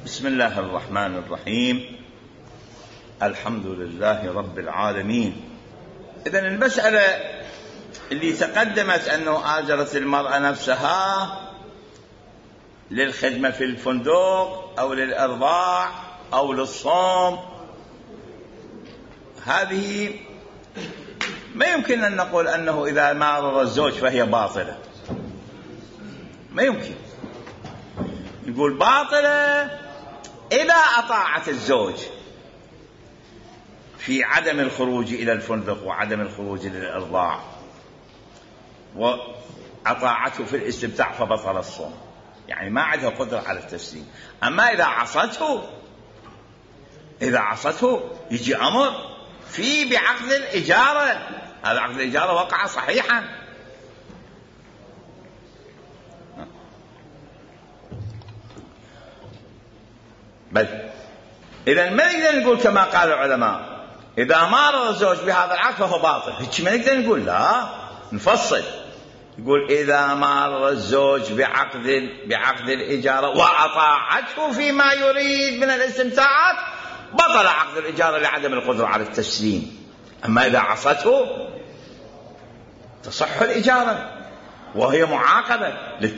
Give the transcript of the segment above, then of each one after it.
بسم الله الرحمن الرحيم. الحمد لله رب العالمين. إذن المسألة اللي تقدمت أنه آجرت المرأة نفسها للخدمة في الفندق أو للإرضاع أو للصوم، هذه ما يمكن أن نقول أنه إذا مارر الزوج فهي باطلة، ما يمكن نقول باطلة إذا أطاعت الزوج في عدم الخروج إلى الفندق وعدم الخروج للإرضاع وأطاعته في الاستمتاع فبطل الصوم، يعني ما عندها قدرة على التسليم. أما إذا عصته يجي أمر في بعقد الإجارة، هذا عقد الإجارة وقع صحيحا. بل إذا ما نقدر نقول كما قال العلماء إذا مارر الزوج بهذا العقد فهو باطل، هيك ما نقدر نقول، لا نفصل يقول إذا مارر الزوج بعقد الإجارة وأطاعته فيما يريد من الاستمتاعات بطل عقد الإجارة لعدم القدرة على التسليم. أما إذا عصته تصح الإجارة وهي معاقبة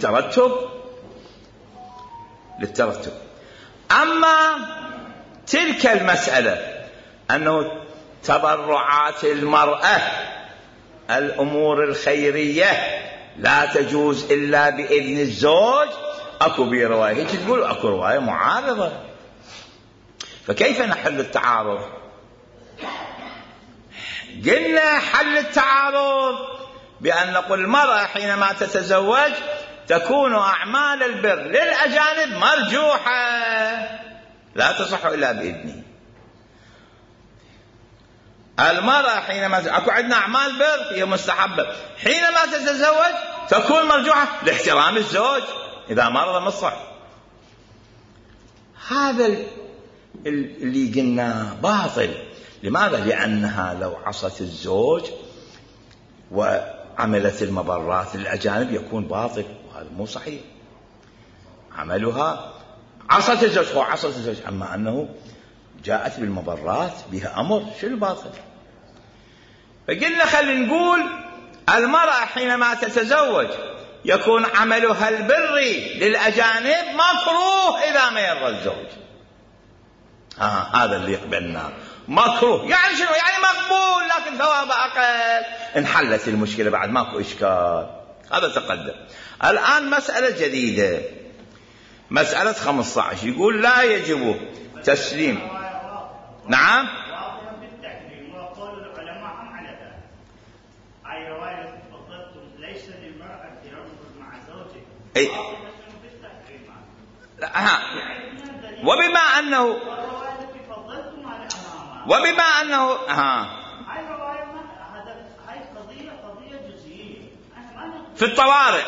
للترتب. أما تلك المسألة أنه تبرعات المرأة الأمور الخيرية لا تجوز إلا بإذن الزوج، أكو بي رواية هيك تقول، أكو رواية معارضة، فكيف نحل التعارض؟ قلنا حل التعارض بأن نقول المرأة حينما تتزوج تكون أعمال البر للأجانب مرجوحة لا تصح إلا بإذنه. المرأة حينما أكو عندنا أعمال بر هي مستحبة، حينما تتزوج تكون مرجوحة لاحترام الزوج إذا مرض مصح. هذا اللي قلنا باطل. لماذا؟ لأنها لو عصت الزوج وعملت المبرات للأجانب يكون باطل، وهذا مو صحيح. عملها عصت الزوج، أما أنه جاءت بالمبرات بها أمر، شو الباطل؟ فقلنا خلينا نقول المرأة حينما تتزوج يكون عملها البري للأجانب مكروه إذا ما يرضى الزوج. هذا اللي يقبلنا مكروه، يعني شنو؟ يعني مقبول لكن ثوابه أقل. انحلت المشكلة بعد، ماكو إشكال. هذا تقدم. الآن مسألة جديدة، مسألة 15 يقول لا يجب تسليم. نعم، وبما أنه في الطوارئ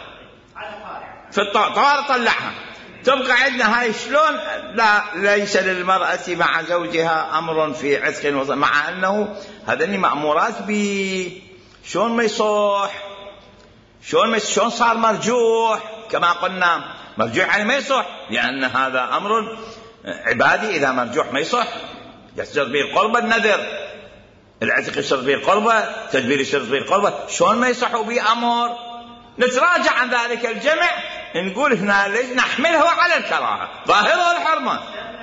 طلعها تبقى عندنا هاي شلون؟ لا، ليس للمرأة مع زوجها أمر في عتق مع أنه هذني مأمورات شلون ما يصح، شلون صار مرجوح كما قلنا. مرجوح يعني ما يصح، لأن هذا أمر عبادي. إذا مرجوح ما يصح، يشترط به القربة، النذر العتق يشترط به القربة، تدبير يشترط به القربة، شلون ما يصح به أمر؟ نتراجع عن ذلك الجمع، نقول هنا ليش نحمله على الكراهة، ظاهرها الحرمة،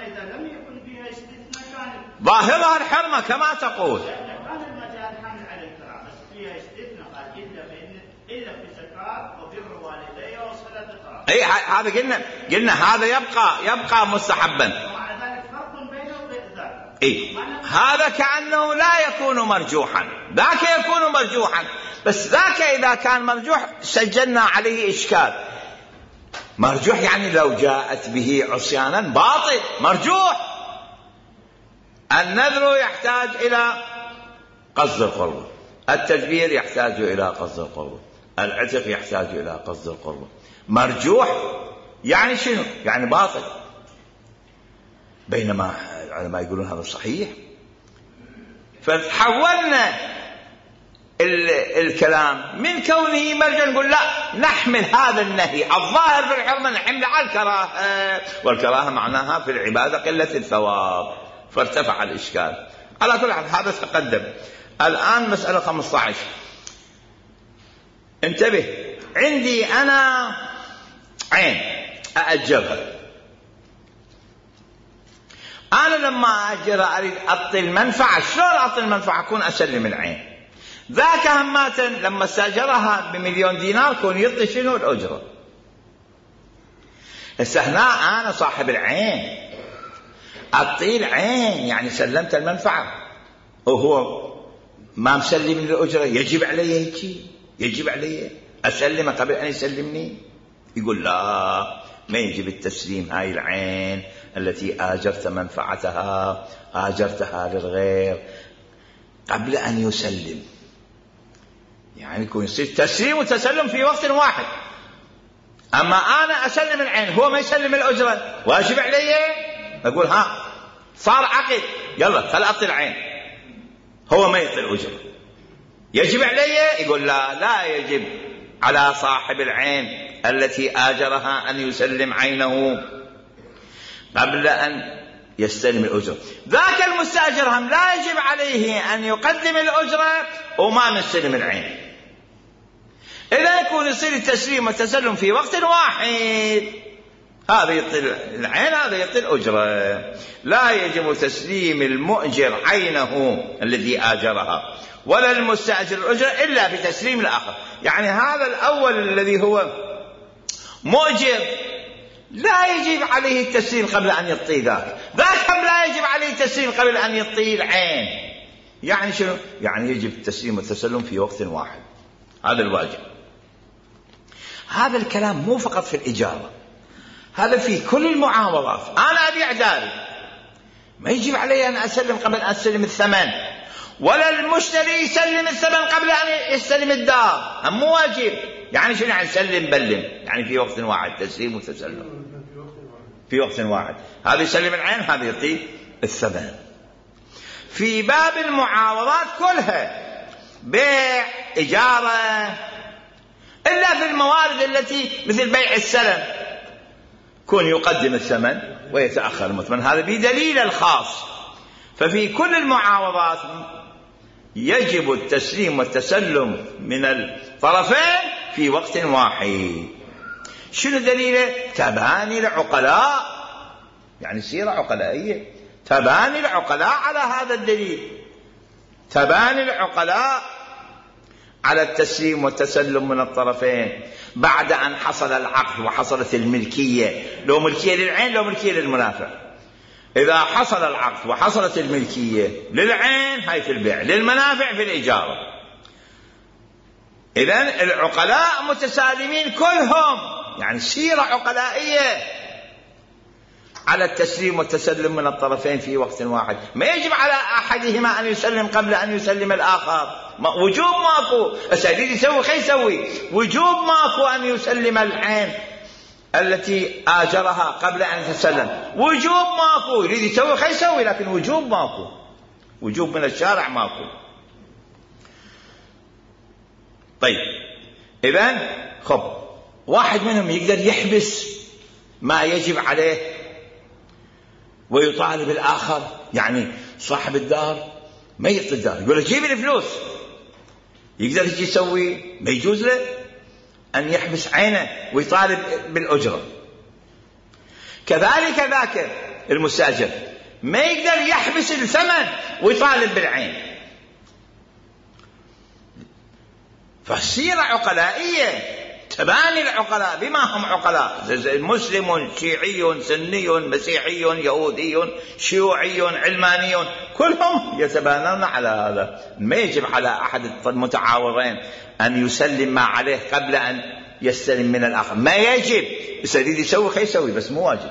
ظاهرها الحرمة كما تقول. اي هذا قلنا هذا يبقى مستحبا. اي هذا كأنه لا يكون مرجوحا، ذاك يكون مرجوحا، بس ذاك إذا كان مرجوح سجلنا عليه إشكال. مرجوح يعني لو جاءت به عصيانا باطل مرجوح. النذر يحتاج إلى قصد القربة، التدبير يحتاج إلى قصد القربة، العتق يحتاج إلى قصد القربة. مرجوح يعني شنو؟ يعني باطل. بينما العلماء يقولون هذا صحيح. فتحولنا الكلام من كونه مرجع، نقول لا، نحمل هذا النهي الظاهر في الحرمة نحمل على الكراهة، والكراهة معناها في العبادة قلة الثواب، فارتفع الإشكال. على كل حال هذا تقدم. الآن مسألة 15. انتبه، عندي أنا عين أأجرها، أنا لما أأجرها أريد أعطي المنفعة. شلون أعطي المنفعة؟ أكون أسلم العين. ذاك همات لما استأجرها ب1,000,000 دينار كون يعطي شنو؟ الأجرة. هنا أنا صاحب العين أعطي العين، يعني سلمت المنفعة وهو ما مسلم الأجرة، يجب علي هيك؟ يجب علي أسلمه قبل أن يسلمني؟ يقول لا، ما يجب التسليم. هاي العين التي آجرت منفعتها آجرتها للغير قبل أن يسلم، يعني يكون يصير تسليم وتسلم في وقت واحد. أما أنا أسلم العين هو ما يسلم الأجرة، واجب علي أقول ها صار عقد، يلا خل أعطي العين، هو ما يعطي الأجرة، يجب علي؟ يقول لا، لا يجب على صاحب العين التي آجرها أن يسلم عينه قبل أن يستلم الأجرة. ذاك المستأجر هم لا يجب عليه أن يقدم الأجرة وما نستلم العين. إذا يكون يصير التسليم والتسلم في وقت واحد، هذا يعطي العين هذا يعطي الأجرة. لا يجب تسليم المؤجر عينه الذي آجرها ولا المستأجر الأجرة إلا بتسليم الآخر. يعني هذا الأول الذي هو مؤجر لا يجب عليه التسليم قبل أن يعطي ذاك هم لا يجب عليه التسليم قبل أن يعطي العين. يعني شنو؟ يعني يجب التسليم والتسلم في وقت واحد، هذا الواجب. هذا الكلام مو فقط في الإجارة، هذا في كل المعاملات. أنا أبيع داري، ما يجب علي أن أسلم قبل أن أستلم الثمن، ولا المشتري يسلم الثمن قبل أن يستلم الدار، هم مو واجب. يعني شنو يعني سلم بلم؟ يعني في وقت واحد تسليم وتسلم في وقت واحد، هذا يسلم العين هذا يعطي الثمن. في باب المعاوضات كلها، بيع، إجارة، إلا في الموارد التي مثل بيع السلم كون يقدم الثمن ويتأخر المثمن، هذا بدليل الخاص. ففي كل المعاوضات يجب التسليم والتسلم من الطرفين في وقت واحد. شنو دليله؟ تباني العقلاء، يعني سيرة عقلائية، تباني العقلاء على هذا الدليل، تباني العقلاء على التسليم والتسلم من الطرفين بعد أن حصل العقد وحصلت الملكية، لو ملكية للعين لو ملكية للمنافع. إذا حصل العقد وحصلت الملكية للعين هاي في البيع، للمنافع في الإجارة. إذن العقلاء متسالمين كلهم، يعني سيرة عقلائية على التسليم والتسلم من الطرفين في وقت واحد. ما يجب على أحدهما أن يسلم قبل أن يسلم الآخر، وجوب ماكو. أسألين يسوي خي يسوي، وجوب ماكو أن يسلم العين التي آجرها قبل أن يتسلم، وجوب ماكو. يريد يسوي خي يسوي، لكن وجوب ماكو، وجوب من الشارع ماكو. طيب إذن خب واحد منهم يقدر يحبس ما يجب عليه ويطالب الآخر، يعني صاحب الدار ما يعطي الدار، يقول له جيب الفلوس، يقدر يجي يسوي؟ ما يجوز له أن يحبس عينه ويطالب بالأجرة. كذلك ذاك المستأجر ما يقدر يحبس الثمن ويطالب بالعين. فالسيرة عقلائية، تباني العقلاء بما هم عقلاء، مسلم، شيعي، سني، مسيحي، يهودي، شيوعي، علماني، كلهم يتبانون على هذا. ما يجب على أحد المتعاورين أن يسلم ما عليه قبل أن يستلم من الآخر، ما يجب. يريد يسوي خي يسوي، بس مو واجب.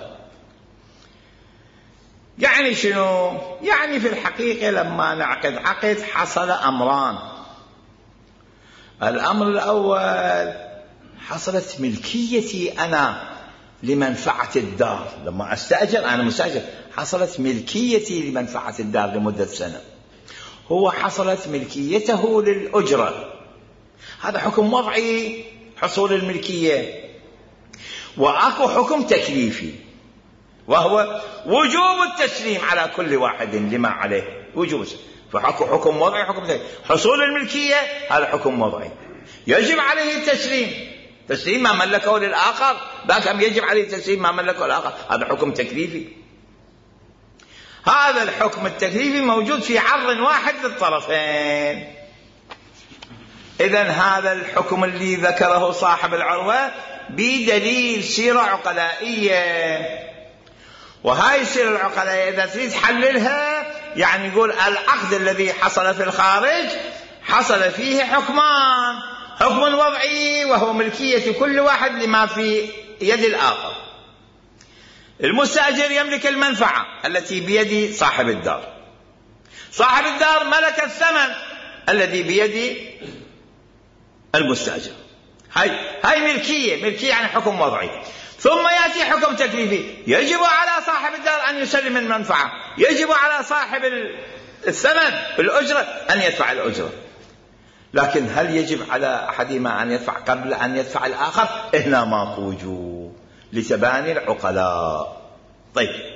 يعني شنو؟ يعني في الحقيقة لما نعقد عقد حصل أمران. الأمر الأول حصلت ملكيتي أنا لمنفعة الدار، لما أستأجر أنا مستأجر حصلت ملكيتي لمنفعة الدار لمدة سنة. هو حصلت ملكيته للأجرة، هذا حكم وضعي حصول الملكية. وأكو حكم تكليفي وهو وجوب التسليم على كل واحد لما عليه وجوب. فحكو حكم وضعي حكم تكليفي. حصول الملكية هذا حكم وضعي يجب عليه التسليم، تسليم ما ملكه للآخر، باكم يجب عليه تسليم ما ملكه للآخر، هذا حكم تكليفي. هذا الحكم التكليفي موجود في عرض واحد للطرفين. إذن هذا الحكم اللي ذكره صاحب العروة بدليل سيرة عقلائية، وهاي السيرة العقلائية إذا تريد تحللها يعني يقول العقد الذي حصل في الخارج حصل فيه حكمان، حكم وضعي وهو ملكية كل واحد لما في يد الآخر. المستأجر يملك المنفعة التي بيد صاحب الدار، صاحب الدار ملك الثمن الذي بيد المستأجر. هاي ملكية يعني حكم وضعي. ثم يأتي حكم تكليفي، يجب على صاحب الدار أن يسلم المنفعة، يجب على صاحب الثمن الأجرة أن يدفع الأجرة. لكن هل يجب على أحدهما أن يدفع قبل أن يدفع الآخر؟ هنا ماكو وجوب لتباني العقلاء. طيب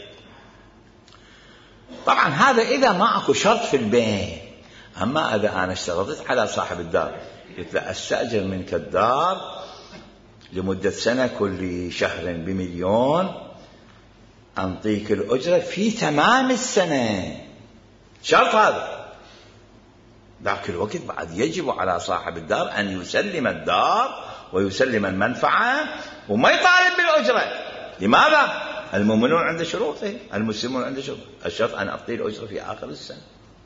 طبعا هذا إذا ما أكو شرط في البيع. أما إذا أنا اشترطت على صاحب الدار قلت له أستأجر منك الدار لمدة سنة كل شهر ب1,000,000 أنطيك الأجرة في تمام السنة، شرط هذا. ذاك الوقت بعد يجب على صاحب الدار أن يسلم الدار ويسلم المنفعة وما يطالب بالأجرة. لماذا؟ المؤمنون عند شروطه، المسلمون عند شروطه. الشرط أن أعطي الأجرة في آخر السنة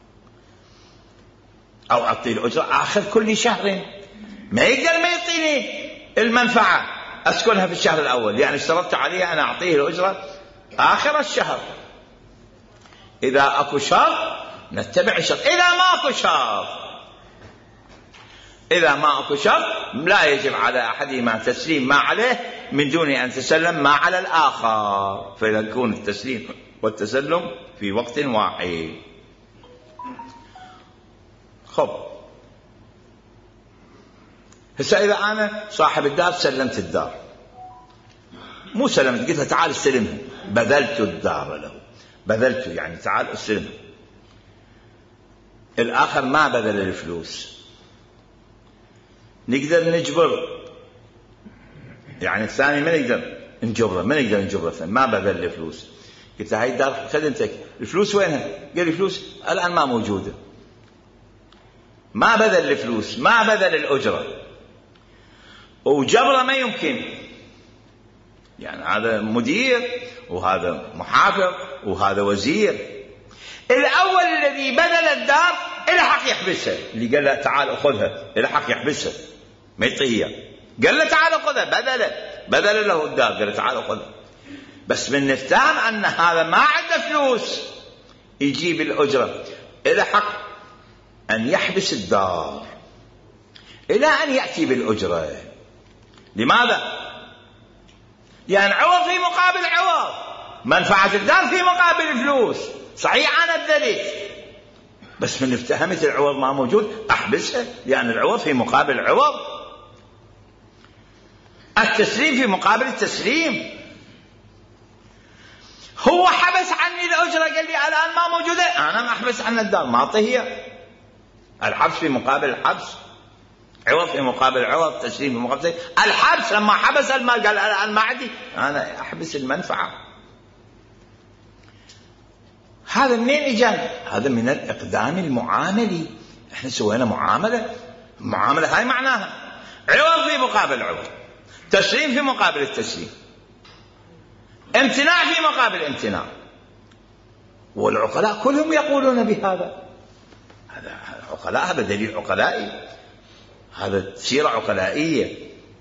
أو أعطي الأجرة آخر كل شهر. ما يقدر ما يعطيني المنفعة أسكنها في الشهر الأول، يعني اشترطت عليها أنا أعطيه الأجرة آخر الشهر. إذا أكو شرط نتبع الشرط. إذا ما أكو شرط لا يجب على أحدهما تسليم ما عليه من دون أن تسلم ما على الآخر، فيكون التسليم والتسلم في وقت واحد. خب هسه إذا أنا صاحب الدار سلمت الدار، مو سلمت، قلت له تعال استلمها، بذلت الدار له، بذلته يعني تعال استلمها. الآخر ما بذل الفلوس، نقدر نجبر يعني الثاني ما نقدر نجبره الثاني ما بذل الفلوس. قلت له هاي الدار خدمتك، الفلوس وينها؟ قال لي فلوس الآن ما موجودة، ما بذل الفلوس، ما بذل الأجرة، وجبره ما يمكن. يعني هذا مدير وهذا محافظ وهذا وزير. الأول الذي بذل الدار إله حق يحبسها، اللي قال له تعال أخذها إله حق يحبسها ما يعطيها، قال له تعال أخذها، بذل له الدار، قال له تعال أخذها. بس من نفتهم أن هذا ما عنده فلوس يجيب الأجرة، إله حق أن يحبس الدار إلى أن يأتي بالأجرة. لماذا؟ يعني عوض في مقابل عوض، منفعة الدار في مقابل فلوس. صحيح أنا بذلت، بس من افتهمت العوض ما موجود أحبسها، لأن العوض في مقابل عوض، التسليم في مقابل التسليم. هو حبس عني الأجرة، قال لي الآن ما موجودة، أنا ما أحبس عن الدار، ما أعطيه. الحبس في مقابل الحبس، عوض في مقابل عوض، تسليم في مقابل تسليم. الحبس لما حبس المال قال الآن ما عندي، أنا أحبس المنفعة. هذا منين إجانا؟ هذا من الإقدام المعاملي. إحنا سوينا معاملة هاي معناها عوض في مقابل عوض، تسليم في مقابل التسليم، امتناع في مقابل امتناع. والعقلاء كلهم يقولون بهذا. هذا عقلاء، هذا دليل عقلائي، هذا سيرة عقلائية.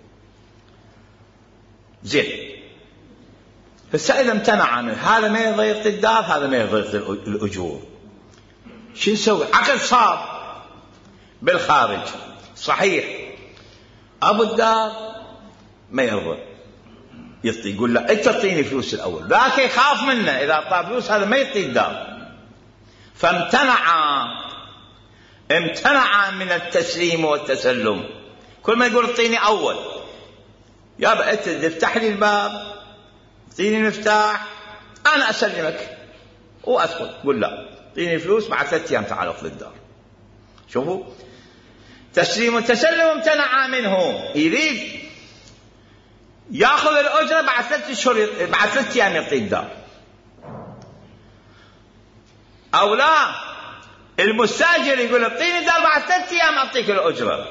زين، فالسائل امتنع عنه، هذا ما يضيق الدار، هذا ما يضيق الأجور. شو نسوي؟ عقد صار بالخارج صحيح، أبو الدار ما يرضى يعطي، يقول لا أنت تعطيني فلوس الأول، ذاك يخاف منه إذا أعطاه فلوس هذا ما يعطي الدار، فامتنع امتنع من التسليم والتسلم. كل ما يقول اعطيني أول، يابا أنت تفتح لي الباب، اعطيني المفتاح، أنا أسلمك وأدخل. قل لا، اعطيني فلوس، بعد 3 أيام تعال اخذ الدار. شوفوا، تسليم وتسلم امتنع منه. يريد ياخذ الأجرة بعد 3 أشهر، بعد 3 أيام يعطي الدار. أو لا، المستاجر يقول اعطيني الدار بعد 3 أيام أعطيك الأجرة.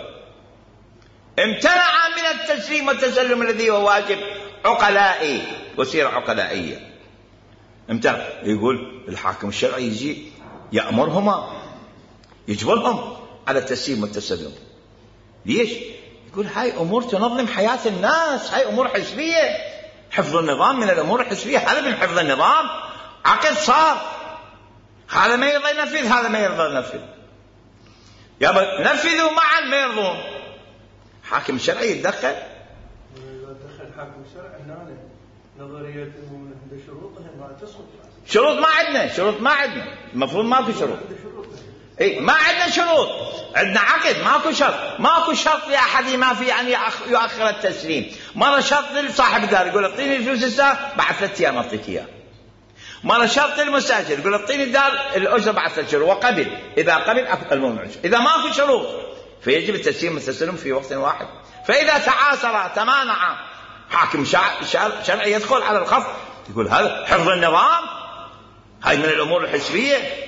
امتنع من التسليم والتسلم الذي هو واجب عقلائي وسيرة عقلائية. امتنع. يقول الحاكم الشرعي يجي يأمرهما، يجبرهم على التسليم والتسلم. ليش؟ يقول هاي أمور تنظم حياة الناس، هاي أمور حزبية. حفظ النظام من الأمور الحزبية، هذا من حفظ النظام. عقد صار، هذا ما يرضى ينفذ، هذا ما يرضى ينفذ، يابا نفذوا معا ما يرضون. حاكم الشرعي يتدخل. إذا دخل حاكم الشرعي هنا نظرية عنده شروطها ما تسقط. شروط ما عندنا، شروط ما عندنا، المفروض ما في شروط. اي ما عندنا شروط، عندنا عقد، ماكو شرط. ماكو شرط لأحد ما في أن يؤخر التسليم. مرة شرط لصاحب الدار يقول اعطيني الفلوس الساعة بعد 3 أيام أعطيك إياه. مرة شرط للمستاجر يقول اعطيني الدار الأجرة بعد 3 شهور، وقبل. إذا قبل الموضوع. إذا ماكو شروط فيجب التسليم والتسلم في وقت واحد. فإذا تعاسر تمانع حاكم شرعي يدخل على الخط، يقول هذا حفظ النظام، هاي من الأمور الحزبية.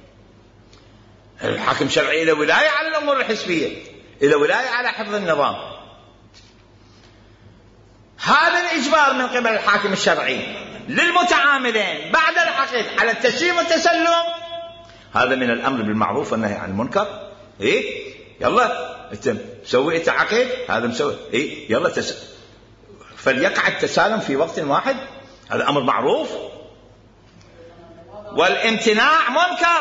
الحاكم الشرعي له ولاية على الأمور الحزبية، له ولاية على حفظ النظام. هذا الإجبار من قبل الحاكم الشرعي للمتعاملين بعد العقد على التسليم والتسلم، هذا من الأمر بالمعروف والنهي عن المنكر. إيه يلا انت مسوي انت عقد، هذا مسوي إيه يلا فليقع التسالم في وقت واحد، هذا أمر معروف. والامتناع منكر.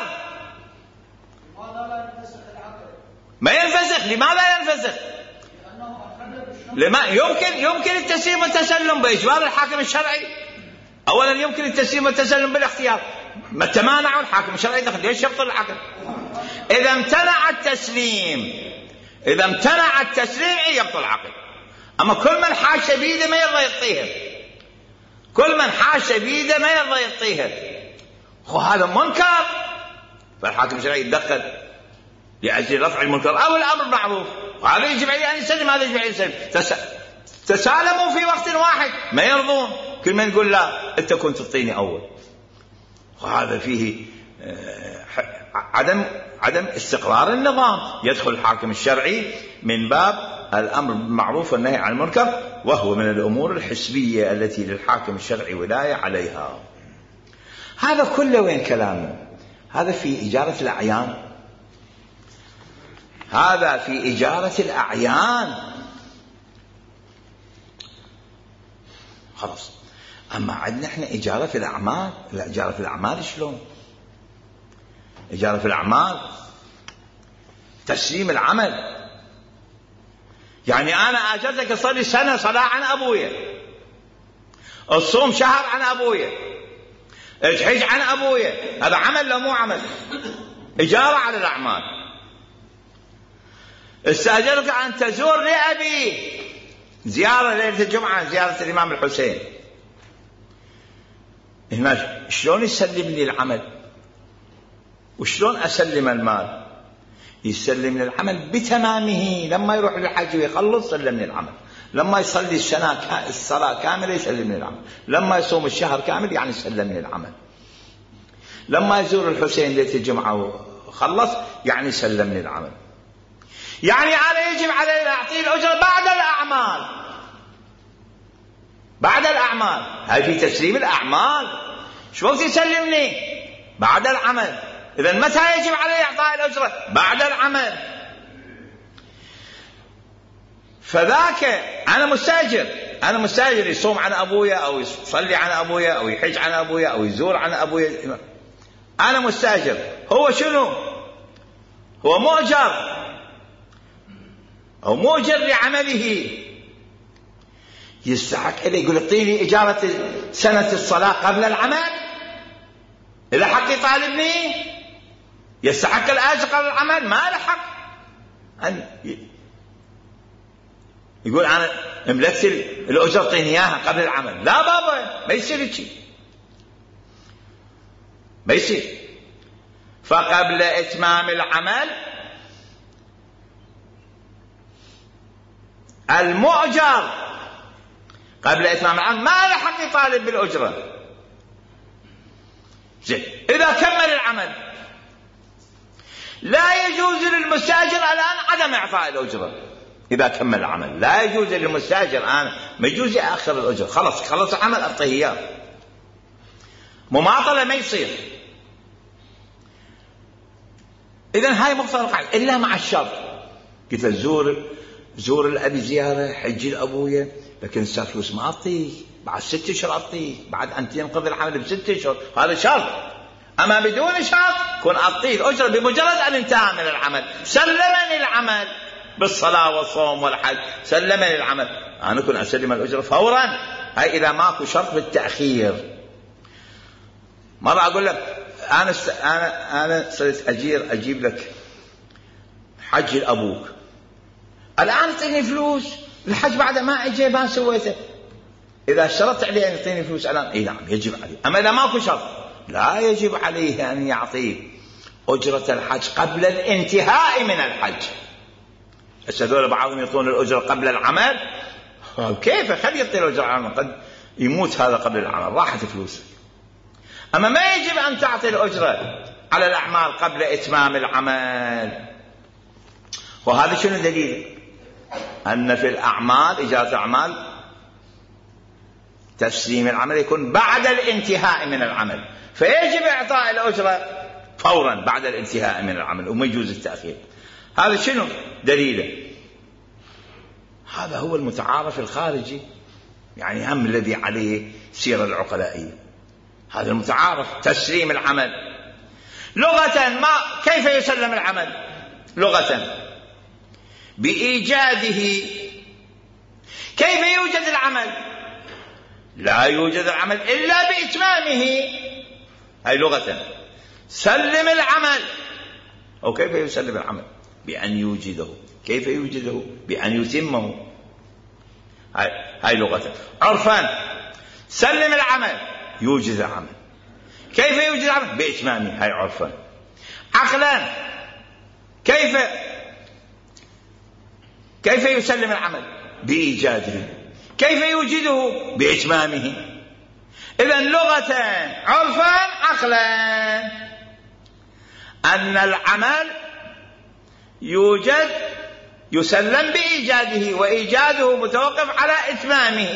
ما ينفسخ. لماذا ينفسخ؟ لما يمكن التسليم والتسلم بإجبار الحاكم الشرعي. أولا يمكن التسليم والتسلم بالاختيار، ما تمانعوا الحاكم الشرعي دخل، ليش يبطل العقد؟ إذا امتنع التسليم، إذا امتنع التسليم يبطل العقد. أما كل من حاش بيده ما يرضى يعطيها، كل من حاش بيده ما يرضى يعطيها، هذا منكر. فالحاكم الشرعي يتدخل لأجل رفع المنكر أو الأمر معروف، وهذا يجب عليه أن يسلم، هذا يجب عليه يسلم. تسالموا في وقت واحد ما يرضون، كل من يقول لا أنت كنت تعطيني أول. وهذا فيه عدم استقرار النظام. يدخل الحاكم الشرعي من باب الأمر بالمعروف والنهي عن المنكر، وهو من الأمور الحسبية التي للحاكم الشرعي ولاية عليها. هذا كله وين كلامه؟ هذا في إجارة الأعيان، هذا في إجارة الأعيان خلاص. أما عندنا إحنا إجارة الأعمال. لا، إجارة الأعمال شلون؟ إجارة الأعمال تسليم العمل. يعني أنا أجرتك أصلي سنة صلاة عن أبويا، الصوم شهر عن أبويا، الحج عن أبويا، هذا عمل لو مو عمل؟ إجارة على الأعمال. استأجرك أن تزور لأبي زيارة ليلة الجمعة، زيارة الإمام الحسين. هنا شلون يسلم لي العمل وشلون أسلم المال؟ يسلم لي العمل بتمامه. لما يروح للحج ويخلص سلمني العمل، لما يصلي الصلاة كاملة يسلمني العمل، لما يصوم الشهر كامل يعني سلمني العمل، لما يزور الحسين ليلة الجمعة وخلص يعني سلمني العمل. يعني أنا يجب علي أن أعطيه الأجرة بعد الأعمال، بعد الأعمال. هاي في تسليم الأعمال. شو وقت يسلمني؟ بعد العمل. إذن متى يجب علي إعطاء الأجرة؟ بعد العمل. فذاك أنا مستأجر يصوم عن أبويا أو يصلي عن أبويا أو يحج عن أبويا أو يزور عن أبويا، أنا مستأجر. هو شنو؟ هو مؤجر أو مؤجر لعمله، يستحق إذا يقول اعطيني إجارة سنة الصلاة قبل العمل، إذا حق يطالبني يستحق الأجر قبل العمل، ما له حق أن يقول أنا املكت الأجر اعطيني إياها قبل العمل. لا بابا، ما يصير شيء، ما يصير. فقبل إتمام العمل المؤجر قبل إتمام العمل ما له حق يطالب بالأجرة. زين، إذا كمل العمل لا يجوز للمستأجر الآن عدم إعطاء الأجرة. إذا كمل العمل لا يجوز للمستأجر الآن، ما يجوز يأخر الأجرة. خلص العمل أعطيه إياه، مماطلة ما يصير. إذن هاي مقتضى القاعدة، إلا مع الشرط. قلت له زور الأبي زيارة، حجي لأبويا، لكن صار فلوس ما أعطيه، بعد 6 أشهر أعطيه، بعد أن ينقضي العمل ب6 أشهر، هذا شرط. أما بدون شرط كن أعطيه الأجرة بمجرد أن انتهى من العمل. سلمني العمل بالصلاة والصوم والحج، سلمني العمل، أنا كن أسلم الأجرة فورا. هاي إذا ماكو شرط بالتأخير. مرة أقول لك أنا صرت أجيب لك حج لأبوك، الآن تعطيني فلوس الحج بعد ما أجي ما سويته. إذا شرطت عليه أن يعطيني فلوس الآن، إيه نعم يجب عليه. أما إذا ماكو شرط لا يجب عليه أن يعطيه أجرة الحج قبل الانتهاء من الحج. هذول بعضهم يعطون الأجرة قبل العمل، كيف خلي يعطي الأجرة العمل، قد يموت هذا قبل العمل، راحت فلوسه. أما ما يجب أن تعطي الأجرة على الأعمال قبل إتمام العمل. وهذا شنو دليل؟ أن في الأعمال إجازة الأعمال تسليم العمل يكون بعد الانتهاء من العمل، فيجب إعطاء الأجرة فورا بعد الانتهاء من العمل وما يجوز التأخير. هذا شنو دليله؟ هذا هو المتعارف الخارجي، يعني هم الذي عليه سير العقلائية. هذا المتعارف تسليم العمل. لغة كيف يسلم العمل؟ لغة بإيجاده. كيف يوجد العمل؟ لا يوجد العمل إلا بإتمامه. هاي لغة. سلم العمل، أو كيف يسلم العمل؟ بأن يوجده. كيف يوجده؟ بأن يتمه. هاي لغة. عرفان سلم العمل، يوجد العمل. كيف يوجد العمل؟ بإتمامه. هاي عرفان. عقلا كيف يسلم العمل؟ بإيجاده. كيف يوجده؟ بإتمامه. إذن لغة، عرفا، عقلا، أن العمل يسلم بإيجاده، وإيجاده متوقف على إتمامه.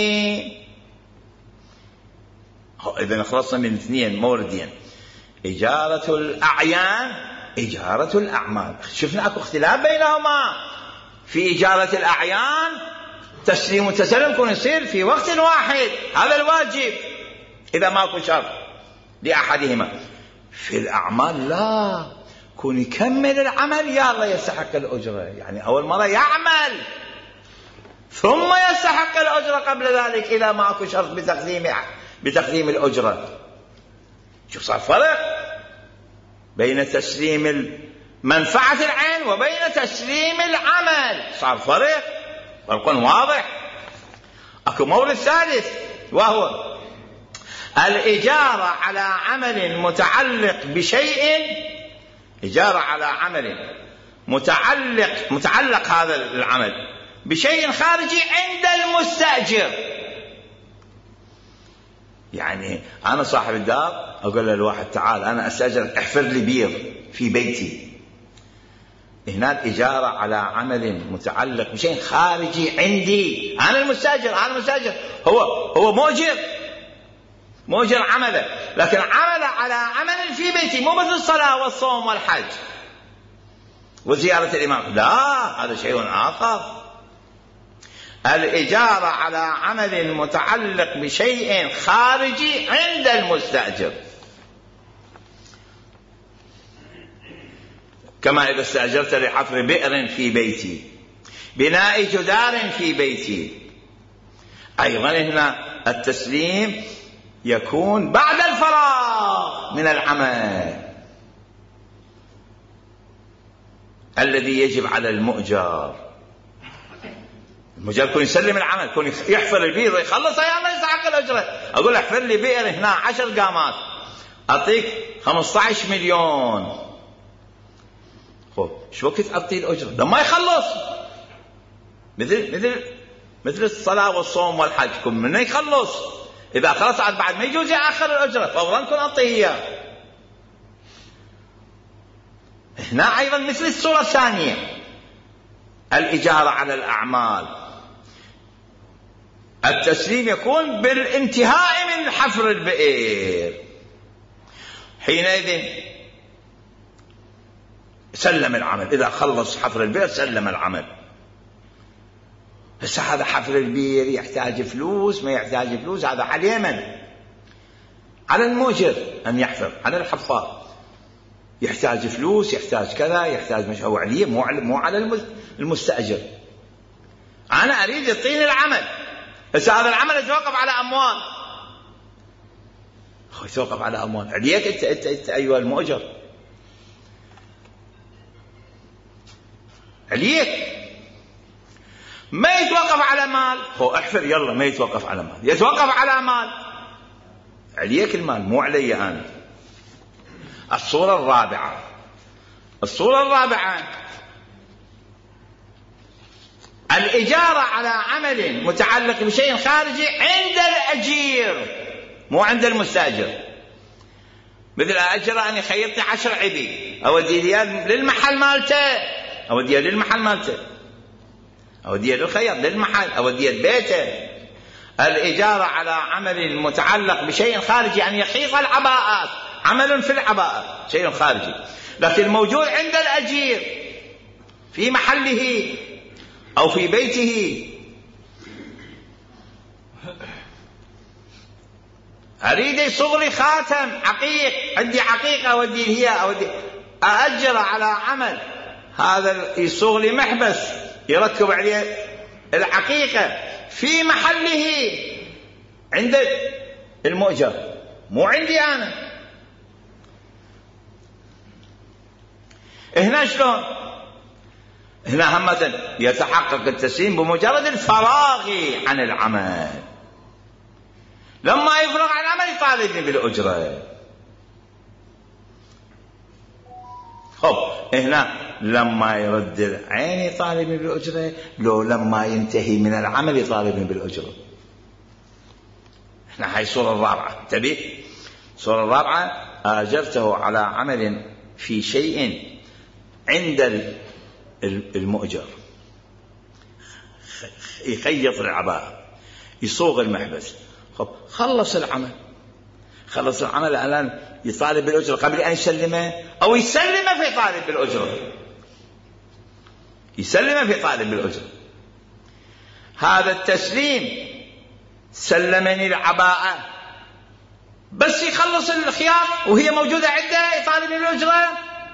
إذن خلصنا من 2 موردين: إجارة الأعيان، إجارة الأعمال. شفنا أكو اختلاف بينهما. في إجارة الأعيان تسليم وتسلم كون يصير في وقت واحد، هذا الواجب إذا ماكو شرط لأحدهما. في الأعمال لا، كون يكمل العمل يا الله يستحق الأجرة، يعني أول مرة يعمل ثم يستحق الأجرة قبل ذلك إذا ماكو شرط بتقديم الأجرة. شوف صار فرق بين تسليم منفعة العين وبين تسليم العمل، صار فرق واضح. أكو مورد ثالث، وهو الإجارة على عمل متعلق بشيء. إجارة على عمل متعلق هذا العمل بشيء خارجي عند المستأجر. يعني أنا صاحب الدار أقول للواحد تعال أنا أستأجر احفر لي بير في بيتي. هنا الإجارة على عمل متعلق بشيء خارجي عندي، أنا المستأجر هو مؤجر عمله، لكن عمل على عمل في بيتي، مو مثل الصلاة والصوم والحج وزيارة الإمام، لا هذا شيء آخر. الإجارة على عمل متعلق بشيء خارجي عند المستأجر، كما إذا استأجرت لحفر بئر في بيتي، بناء جدار في بيتي. أيضا هنا التسليم يكون بعد الفراغ من العمل. الذي يجب على المؤجر. المؤجر يكون يسلم العمل، يكون يحفر البئر يخلص، يا الله يستحق الأجرة. أقول احفر لي بئر هنا 10 قامات أعطيك 15 مليون. شو وقت أعطيه الأجرة لما يخلص؟ مثل الصلاة والصوم والحج، كن منه يخلص. إذا خلص عاد بعد ما يجوز يأخر الأجرة، فورا كن أعطيه إياه. هنا أيضا مثل الصورة الثانية، الإجارة على الأعمال، التسليم يكون بالانتهاء من حفر البئر، حينئذ سلم العمل. إذا خلص حفر البئر سلم العمل. بس هذا حفر البئر يحتاج فلوس، ما يحتاج فلوس هذا على اليمن، على المؤجر أن يحفر، على الحفار يحتاج فلوس، يحتاج كذا، يحتاج مش هو عليه، مو على المستأجر. أنا أريد يعطيني العمل، بس هذا العمل يتوقف على أموال. يتوقف على أموال عليك أنت أيها المؤجر، عليك. ما يتوقف على مال، هو احفر يلا، ما يتوقف على مال، يتوقف على مال، عليك المال مو علي أنا. الصورة الرابعة الإجارة على عمل متعلق بشيء خارجي عند الأجير مو عند المستأجر. مثل أجر أن يخيطني 10 عبي، أوديه للمحل مالته، أوديه للخياط للمحل، أوديه لبيته. الإجارة على عمل متعلق بشيء خارجي أن يخيط العباءات، عمل في العباءة شيء خارجي، لكن موجود عند الأجير في محله أو في بيته. أريد يصغ لي خاتم عقيق، عندي عقيقة أودي هي، أأجر على عمل، هذا يصغ لي محبس يركب عليه العقيقة في محله عند المؤجر مو عندي أنا. هنا شلون؟ هنا همة يتحقق التسليم بمجرد الفراغ عن العمل. لما يفرغ عن العمل يطالبني بالأجرة. هنا لما يرد العين يطالبني بالأجرة، لو لما ينتهي من العمل يطالبني بالأجرة. هنا هاي الصورة الرابعة. تبي الصورة الرابعة، آجرته على عمل في شيء عند المؤجر، يخيط العباءة، يصوغ المحبس. خلص العمل الآن يطالب بالأجرة قبل أن يسلمه، أو يسلمه في طالب بالأجرة. هذا التسليم سلمني العباءة، بس يخلص الخياط وهي موجودة عنده يطالب بالأجرة،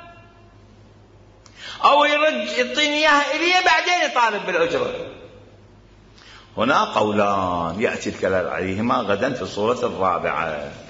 أو يعطيني إياها إليه بعدين يطالب بالأجرة. هنا قولان يأتي الكلام عليهما غدا في الصورة الرابعة.